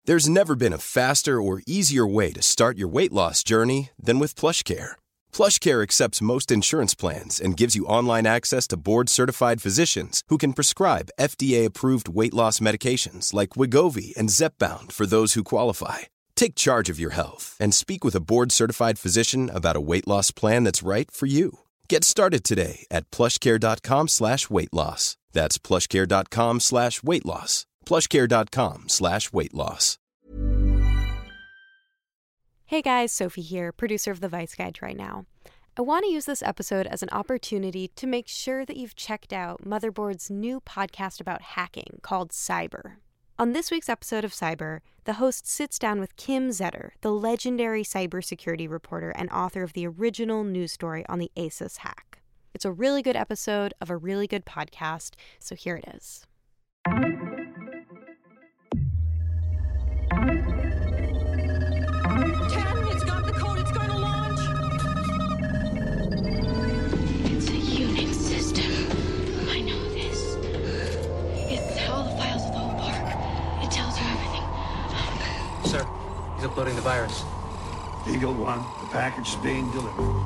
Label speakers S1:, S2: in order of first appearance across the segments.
S1: There's never been a faster or easier way to start your weight loss journey than with PlushCare. PlushCare accepts most insurance plans and gives you online access to board-certified physicians who can prescribe FDA-approved weight loss medications like Wegovy and Zepbound for those who qualify. Take charge of your health and speak with a board-certified physician about a weight loss plan that's right for you. Get started today at plushcare.com/weight-loss. That's plushcare.com/weight-loss. plushcare.com/weight-loss.
S2: Hey guys, Sophie here, producer of the Vice Guide Right Now. I want to use this episode as an opportunity to make sure that you've checked out Motherboard's new podcast about hacking called Cyber. On this week's episode of Cyber, the host sits down with Kim Zetter, the legendary cybersecurity reporter and author of the original news story on the ASUS hack. It's a really good episode of a really good podcast, so here it is.
S3: It's got the code. It's going to launch.
S4: It's a Unix system. I know this. It's all the files of the whole park. It tells you everything.
S5: Sir, he's uploading the virus.
S6: Eagle One, the package is being delivered.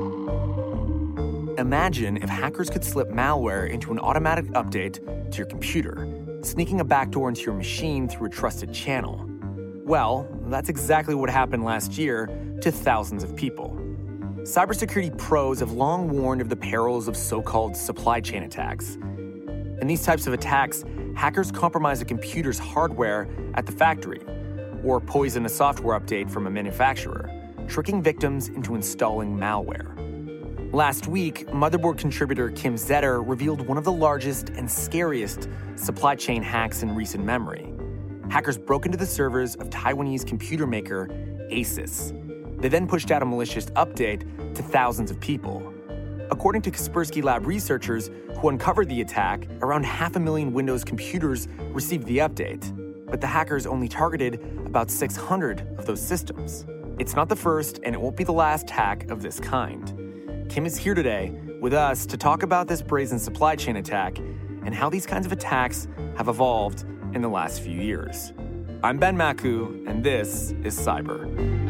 S7: Imagine if hackers could slip malware into an automatic update to your computer, sneaking a backdoor into your machine through a trusted channel. Well, that's exactly what happened last year to thousands of people. Cybersecurity pros have long warned of the perils of so-called supply chain attacks. In these types of attacks, hackers compromise a computer's hardware at the factory or poison a software update from a manufacturer, tricking victims into installing malware. Last week, Motherboard contributor Kim Zetter revealed one of the largest and scariest supply chain hacks in recent memory. Hackers broke into the servers of Taiwanese computer maker ASUS. They then pushed out a malicious update to thousands of people. According to Kaspersky Lab researchers who uncovered the attack, around 500,000 Windows computers received the update, but the hackers only targeted about 600 of those systems. It's not the first, and it won't be the last hack of this kind. Kim is here today with us to talk about this brazen supply chain attack and how these kinds of attacks have evolved in the last few years. I'm Ben Maku, and this is Cyber.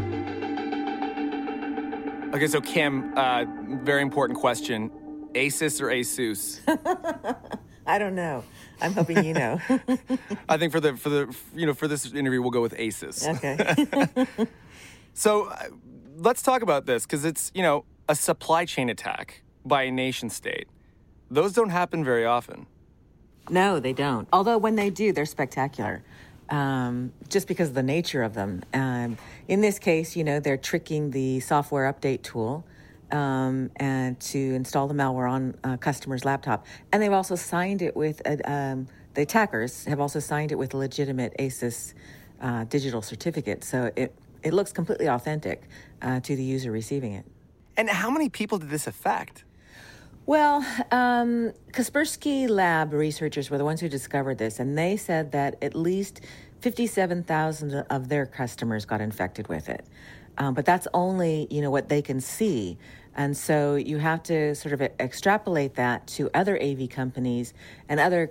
S7: Okay, so Kim, very important question. ASUS or ASUS?
S8: I don't know. I'm hoping you know.
S7: I think for this interview, we'll go with ASUS.
S8: Okay.
S7: So let's talk about this, because it's, a supply chain attack by a nation state. Those don't happen very often.
S8: No, they don't. Although when they do, they're spectacular, just because of the nature of them. In this case, they're tricking the software update tool and to install the malware on a customer's laptop. And they've also signed it with, the attackers have also signed it with a legitimate ASUS digital certificate. So it looks completely authentic to the user receiving it.
S7: And how many people did this affect?
S8: Well, Kaspersky Lab researchers were the ones who discovered this, and they said that at least 57,000 of their customers got infected with it. But that's only, what they can see. And so you have to sort of extrapolate that to other AV companies and other,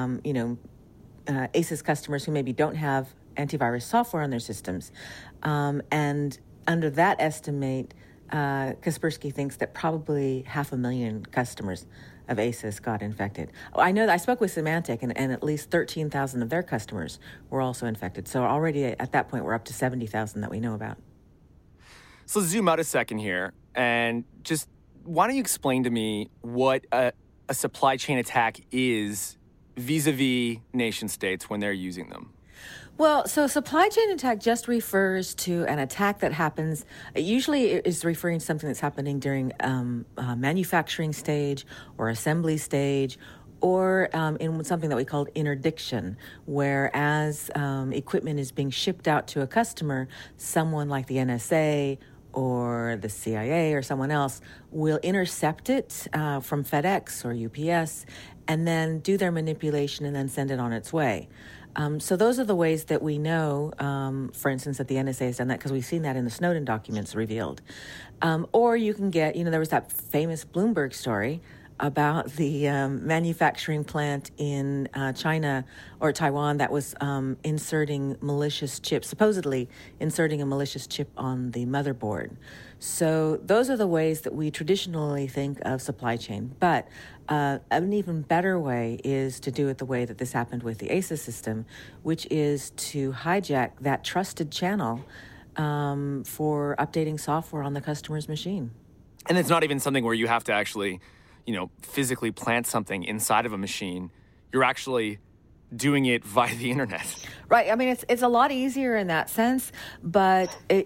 S8: ASUS customers who maybe don't have antivirus software on their systems. And under that estimate, Kaspersky thinks that probably 500,000 customers of ASUS got infected. I know that I spoke with Symantec, and at least 13,000 of their customers were also infected. So already at that point, we're up to 70,000 that we know about.
S7: So zoom out a second here, and just why don't you explain to me what a supply chain attack is vis-a-vis nation states when they're using them?
S8: Well, so supply chain attack just refers to an attack that happens, usually it is referring to something that's happening during manufacturing stage or assembly stage, or in something that we call interdiction, where as equipment is being shipped out to a customer, someone like the NSA or the CIA or someone else will intercept it from FedEx or UPS and then do their manipulation and then send it on its way. So those are the ways that we know, for instance, that the NSA has done that, because we've seen that in the Snowden documents revealed. Or you can get, there was that famous Bloomberg story about the manufacturing plant in China or Taiwan that was inserting malicious chips, supposedly inserting a malicious chip on the motherboard. So those are the ways that we traditionally think of supply chain. But an even better way is to do it the way that this happened with the ASUS system, which is to hijack that trusted channel for updating software on the customer's machine.
S7: And it's not even something where you have to actually, physically plant something inside of a machine. You're actually doing it via the internet.
S8: Right. I mean, it's a lot easier in that sense, but it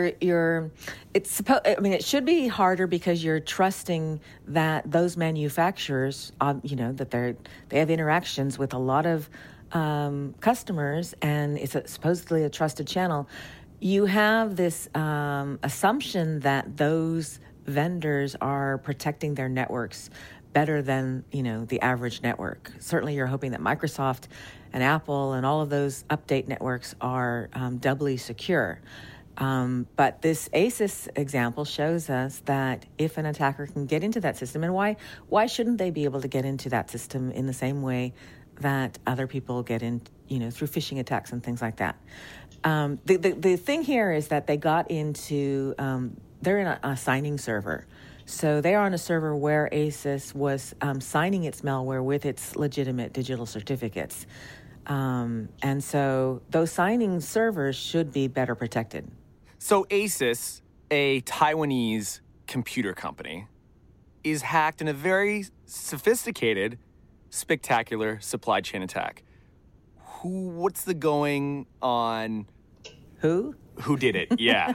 S8: should be harder because you're trusting that those manufacturers, that they have interactions with a lot of customers, and it's supposedly a trusted channel. You have this assumption that those vendors are protecting their networks better than, the average network. Certainly you're hoping that Microsoft and Apple and all of those update networks are doubly secure. But this ASUS example shows us that if an attacker can get into that system, and why shouldn't they be able to get into that system in the same way that other people get in, through phishing attacks and things like that? The thing here is that they got into, they're in a signing server. So they are on a server where ASUS was signing its malware with its legitimate digital certificates. And so those signing servers should be better protected.
S7: So ASUS, a Taiwanese computer company, is hacked in a very sophisticated, spectacular supply chain attack. What's the going on?
S8: Who
S7: did it? Yeah.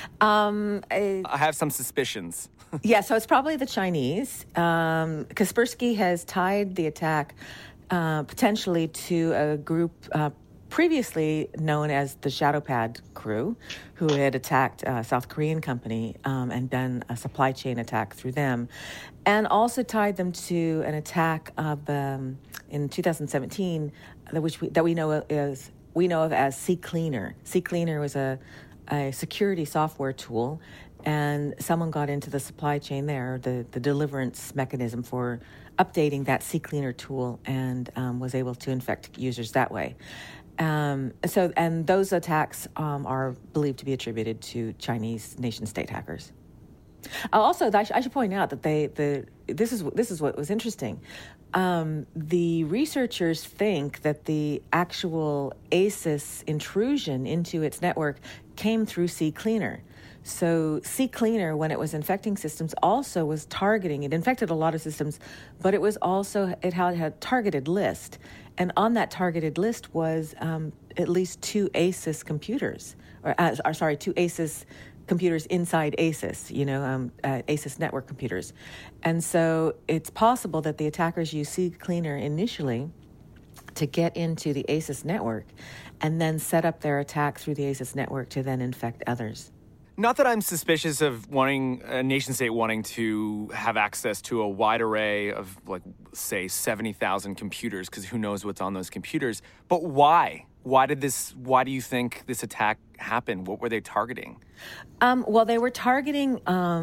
S7: I have some suspicions.
S8: Yeah, so it's probably the Chinese. Kaspersky has tied the attack potentially to a group previously known as the Shadowpad crew, who had attacked a South Korean company and done a supply chain attack through them, and also tied them to an attack of in 2017, that we know of as CCleaner. CCleaner was a security software tool, and someone got into the supply chain there, the deliverance mechanism for updating that CCleaner tool, and was able to infect users that way. And those attacks are believed to be attributed to Chinese nation-state hackers. Also, I should point out that this is what was interesting. The researchers think that the actual ASUS intrusion into its network came through CCleaner. So CCleaner, when it was infecting systems, also was targeting. It infected a lot of systems, but it had a targeted list. And on that targeted list was at least two ASUS computers, two ASUS computers inside ASUS, ASUS network computers. And so it's possible that the attackers used CCleaner initially to get into the ASUS network and then set up their attack through the ASUS network to then infect others.
S7: Not that I'm suspicious of a nation-state wanting to have access to a wide array of, say, 70,000 computers, because who knows what's on those computers. But why? Why do you think this attack happened? What were they targeting?
S8: Well, they were targeting,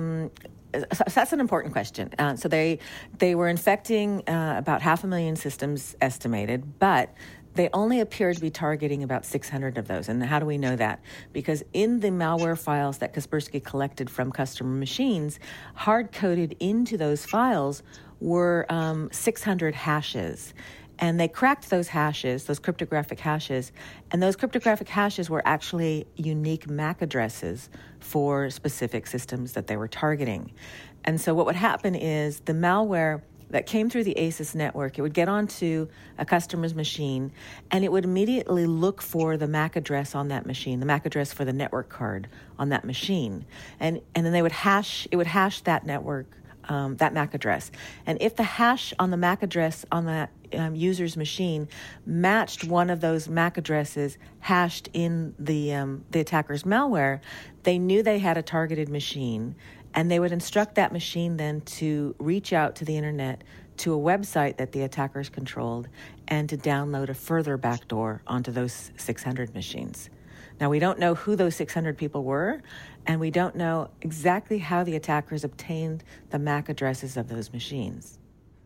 S8: that's an important question. So they were infecting about 500,000 systems estimated, but they only appear to be targeting about 600 of those. And how do we know that? Because in the malware files that Kaspersky collected from customer machines, hard-coded into those files were 600 hashes. And they cracked those hashes, those cryptographic hashes, and those cryptographic hashes were actually unique MAC addresses for specific systems that they were targeting. And so what would happen is the malware that came through the ASUS network, it would get onto a customer's machine, and it would immediately look for the MAC address on that machine, the MAC address for the network card on that machine. And then it would hash that network, that MAC address. And if the hash on the MAC address on that user's machine matched one of those MAC addresses hashed in the attacker's malware, they knew they had a targeted machine, and they would instruct that machine then to reach out to the internet to a website that the attackers controlled and to download a further backdoor onto those 600 machines. Now, we don't know who those 600 people were, and we don't know exactly how the attackers obtained the MAC addresses of those machines.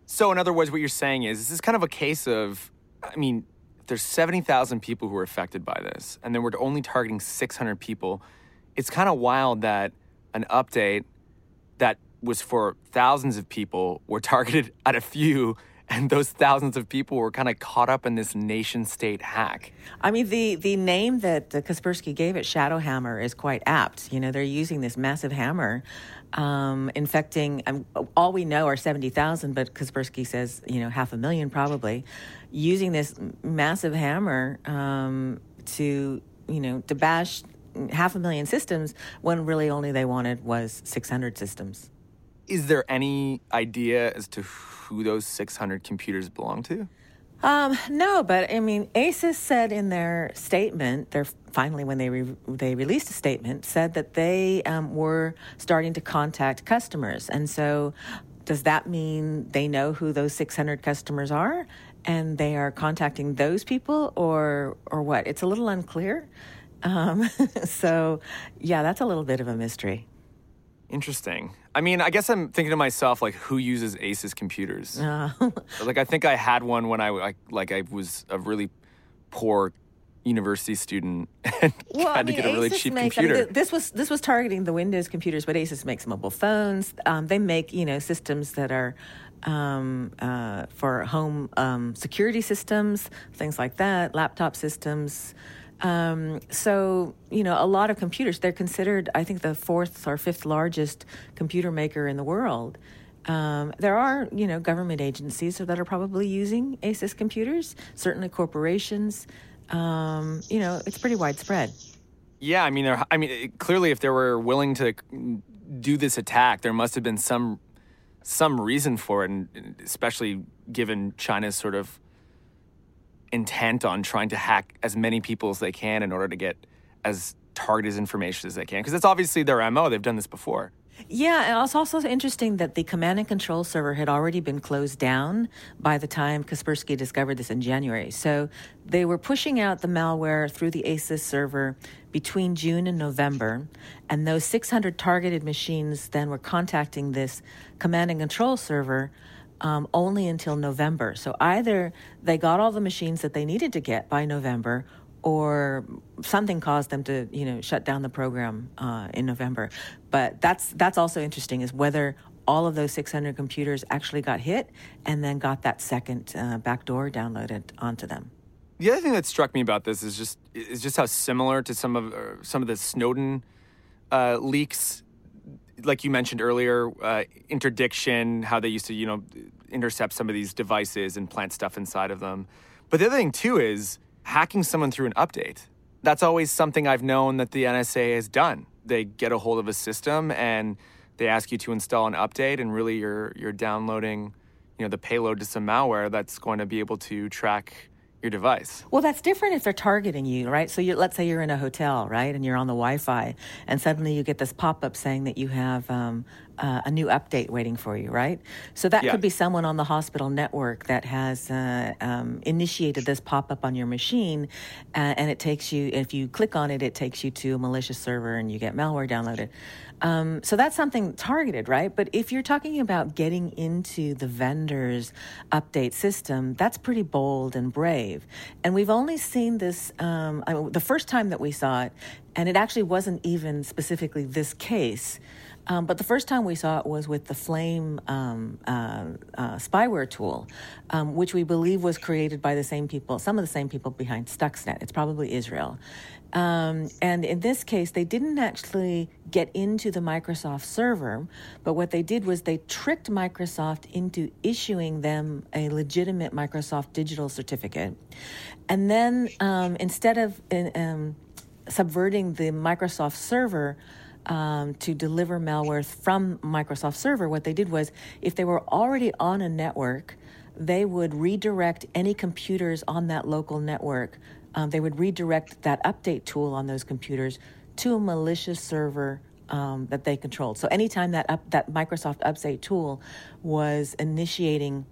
S7: So in other words, what you're saying is this is kind of a case of, I mean, there's 70,000 people who are affected by this, and then we're only targeting 600 people. It's kind of wild that an update that was for thousands of people were targeted at a few, and those thousands of people were kind of caught up in this nation-state hack.
S8: I mean, the name that Kaspersky gave it, Shadow Hammer, is quite apt. You know, they're using this massive hammer, infecting, all we know are 70,000, but Kaspersky says, 500,000 probably, using this massive hammer to bash 500,000 systems when really only they wanted was 600 systems.
S7: Is there any idea as to who those 600 computers belong to?
S8: No, but I mean, ASUS said in their statement, when they released a statement, said that they were starting to contact customers. And so does that mean they know who those 600 customers are and they are contacting those people or what? It's a little unclear. So, yeah, that's a little bit of a mystery.
S7: Interesting. I mean, I guess I'm thinking to myself, like, who uses ASUS computers? Like, I think I had one when I was a really poor university student and had to get a really cheap computer.
S8: This was targeting the Windows computers, but ASUS makes mobile phones. They make, systems that are for home security systems, things like that, laptop systems. So, a lot of computers, they're considered, I think, the 4th or 5th largest computer maker in the world. There are, government agencies that are probably using ASUS computers, certainly corporations. It's pretty widespread.
S7: Yeah, I mean, clearly if they were willing to do this attack, there must have been some reason for it, and especially given China's sort of intent on trying to hack as many people as they can in order to get as targeted information as they can. Because that's obviously their MO. They've done this before.
S8: Yeah, and it's also interesting that the command and control server had already been closed down by the time Kaspersky discovered this in January. So they were pushing out the malware through the ASUS server between June and November, and those 600 targeted machines then were contacting this command and control server only until November. So either they got all the machines that they needed to get by November, or something caused them to, shut down the program in November. But that's also interesting, is whether all of those 600 computers actually got hit and then got that second backdoor downloaded onto them.
S7: The other thing that struck me about this is just how similar to some of the Snowden leaks. Like you mentioned earlier, interdiction, how they used to, intercept some of these devices and plant stuff inside of them. But the other thing, too, is hacking someone through an update. That's always something I've known that the NSA has done. They get a hold of a system and they ask you to install an update, and really you're downloading, the payload to some malware that's going to be able to track your device.
S8: Well, that's different if they're targeting you, right? So let's say you're in a hotel, right, and you're on the Wi-Fi, and suddenly you get this pop-up saying that you have a new update waiting for you, right? So that could be someone on the hospital network that has initiated this pop-up on your machine, and it takes you, if you click on it, it takes you to a malicious server and you get malware downloaded. So that's something targeted, right? But if you're talking about getting into the vendor's update system, that's pretty bold and brave. And we've only seen this, the first time that we saw it, and it actually wasn't even specifically this case, but the first time we saw it was with the Flame spyware tool, which we believe was created by some of the same people behind Stuxnet. It's probably Israel. And in this case, they didn't actually get into the Microsoft server, but what they did was they tricked Microsoft into issuing them a legitimate Microsoft digital certificate. And then instead of subverting the Microsoft server to deliver malware from Microsoft server, what they did was, if they were already on a network, they would redirect any computers on that local network. They would redirect that update tool on those computers to a malicious server that they controlled. So anytime that Microsoft update tool was initiating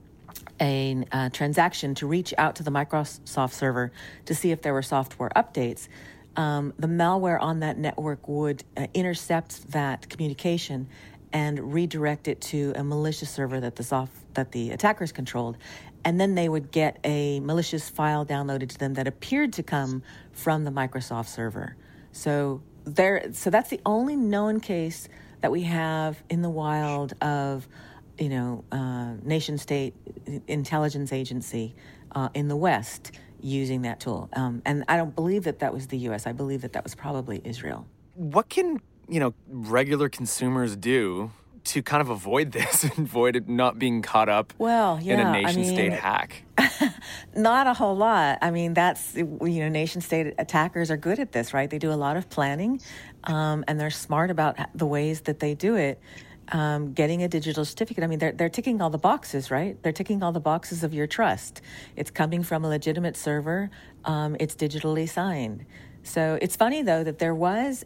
S8: a transaction to reach out to the Microsoft server to see if there were software updates, the malware on that network would intercept that communication and redirect it to a malicious server that the attackers controlled. And then they would get a malicious file downloaded to them that appeared to come from the Microsoft server. So that's the only known case that we have in the wild of, nation-state intelligence agency in the West using that tool. And I don't believe that was the U.S. I believe that was probably Israel.
S7: What can, regular consumers do to kind of avoid this and avoid it not being caught up in a nation-state hack?
S8: Not a whole lot. I mean, nation-state attackers are good at this, right? They do a lot of planning, and they're smart about the ways that they do it. Getting a digital certificate, I mean, they're ticking all the boxes, right? They're ticking all the boxes of your trust. It's coming from a legitimate server. It's digitally signed. So it's funny, though, that there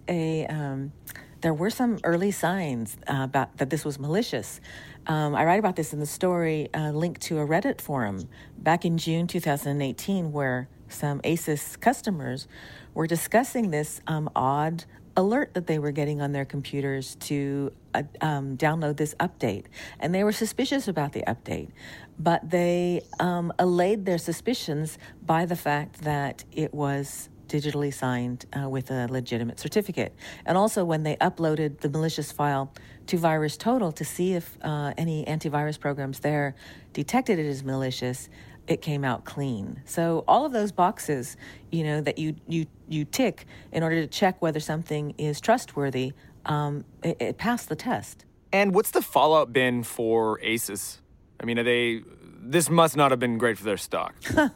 S8: were some early signs about that this was malicious. I write about this in the story linked to a Reddit forum back in June 2018, where some ASUS customers were discussing this odd alert that they were getting on their computers to download this update. And they were suspicious about the update, but they allayed their suspicions by the fact that it was digitally signed with a legitimate certificate. And also when they uploaded the malicious file to VirusTotal to see if any antivirus programs there detected it as malicious, it came out clean. So all of those boxes, that you tick in order to check whether something is trustworthy, it passed the test.
S7: And what's the fallout been for ASUS? I mean, this must not have been great for their stock.
S8: So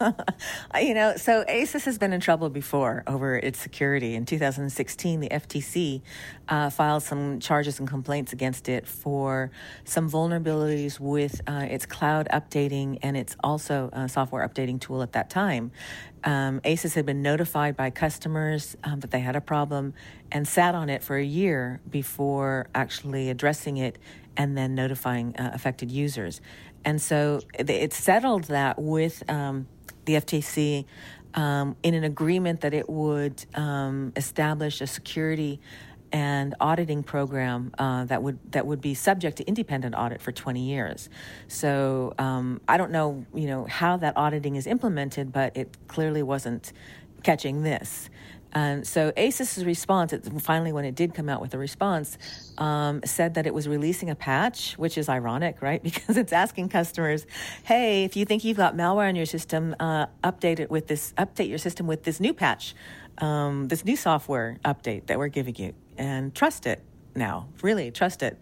S8: ASUS has been in trouble before over its security. In 2016, the FTC filed some charges and complaints against it for some vulnerabilities with its cloud updating and its also software updating tool at that time. ASUS had been notified by customers that they had a problem and sat on it for a year before actually addressing it and then notifying affected users. And so it settled that with the FTC in an agreement that it would establish a security and auditing program that would be subject to independent audit for 20 years. So I don't know, how that auditing is implemented, but it clearly wasn't catching this. So ASUS's response, finally when it did come out with a response, said that it was releasing a patch, which is ironic, right? Because it's asking customers, hey, if you think you've got malware on your system, update your system with this new patch, this new software update that we're giving you, and trust it now, really trust it.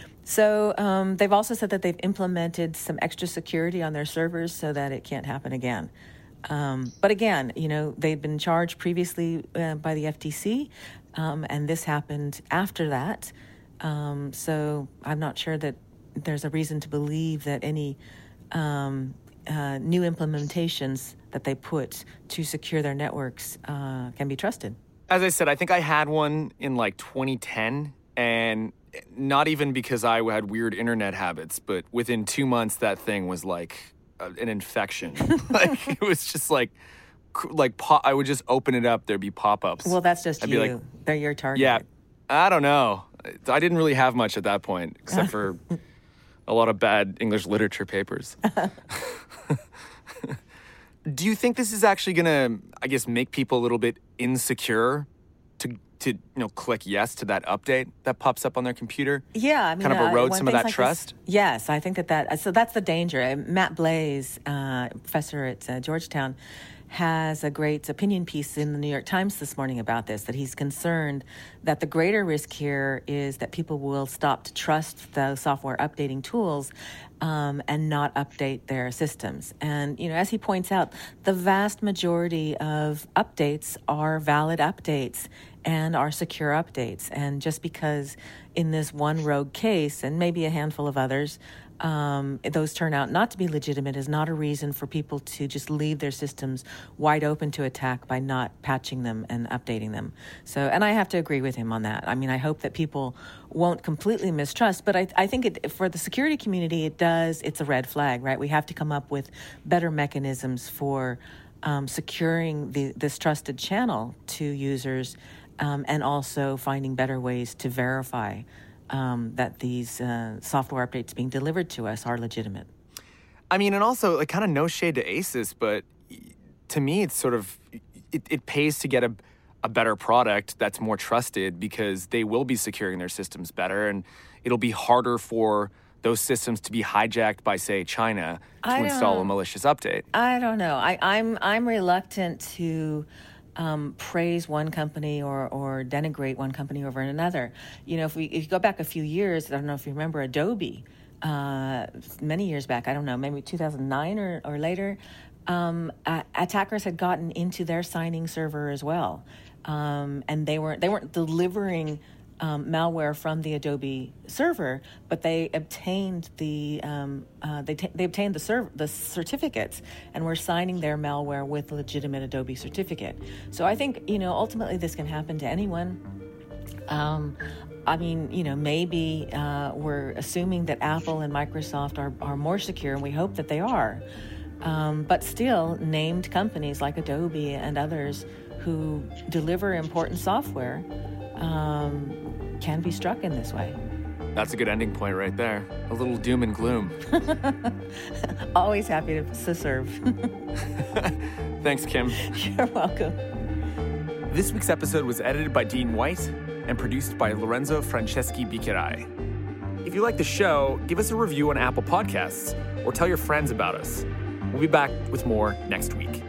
S8: So they've also said that they've implemented some extra security on their servers so that it can't happen again. But again, they'd been charged previously by the FTC, and this happened after that. So I'm not sure that there's a reason to believe that any new implementations that they put to secure their networks can be trusted.
S7: As I said, I think I had one in 2010, and not even because I had weird internet habits, but within 2 months, that thing was like an infection. It was just I would just open it up, there'd be pop-ups.
S8: Well, that's just you. They're your target.
S7: Yeah, I don't know. I didn't really have much at that point, except for a lot of bad English literature papers. Do you think this is actually going to, make people a little bit insecure to click yes to that update that pops up on their computer?
S8: Yeah, I mean,
S7: kind of erode some of that trust?
S8: Yes, I think so that's the danger. Matt Blaze, professor at Georgetown, has a great opinion piece in the New York Times this morning about this, that he's concerned that the greater risk here is that people will stop to trust the software updating tools and not update their systems. And, as he points out, the vast majority of updates are valid updates and are secure updates. And just because in this one rogue case, and maybe a handful of others, those turn out not to be legitimate is not a reason for people to just leave their systems wide open to attack by not patching them and updating them. So, and I have to agree with him on that. I mean, I hope that people won't completely mistrust, but I think for the security community, it's a red flag, right? We have to come up with better mechanisms for securing this trusted channel to users and also finding better ways to verify that these software updates being delivered to us are legitimate.
S7: I mean, and also, like, kind of no shade to Asus, but to me, it's sort of, it pays to get a better product that's more trusted because they will be securing their systems better, and it'll be harder for those systems to be hijacked by, say, China to install a malicious update.
S8: I don't know. I'm reluctant to praise one company or denigrate one company over another. You know, if you go back a few years, I don't know if you remember Adobe, many years back, I don't know, maybe 2009 or later, attackers had gotten into their signing server as well, and they weren't delivering malware from the Adobe server, but they obtained the certificates and were signing their malware with a legitimate Adobe certificate. So I think, you know, ultimately this can happen to anyone. I mean, you know, maybe we're assuming that Apple and Microsoft are more secure, and we hope that they are. But still, named companies like Adobe and others who deliver important software can be struck in this way.
S7: That's a good ending point right there. A little doom and gloom.
S8: Always happy to serve.
S7: Thanks, Kim.
S8: You're welcome.
S7: This week's episode was edited by Dean White and produced by Lorenzo Franceschi Bicherai. If you like the show, give us a review on Apple Podcasts or tell your friends about us. We'll be back with more next week.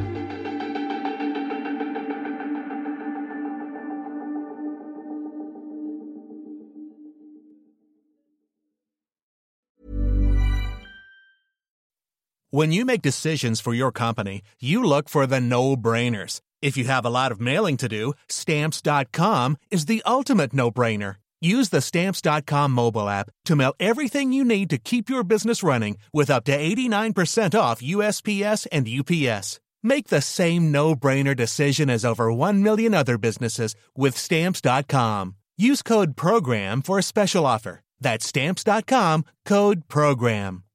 S9: When you make decisions for your company, you look for the no-brainers. If you have a lot of mailing to do, Stamps.com is the ultimate no-brainer. Use the Stamps.com mobile app to mail everything you need to keep your business running with up to 89% off USPS and UPS. Make the same no-brainer decision as over 1 million other businesses with Stamps.com. Use code PROGRAM for a special offer. That's Stamps.com, code PROGRAM.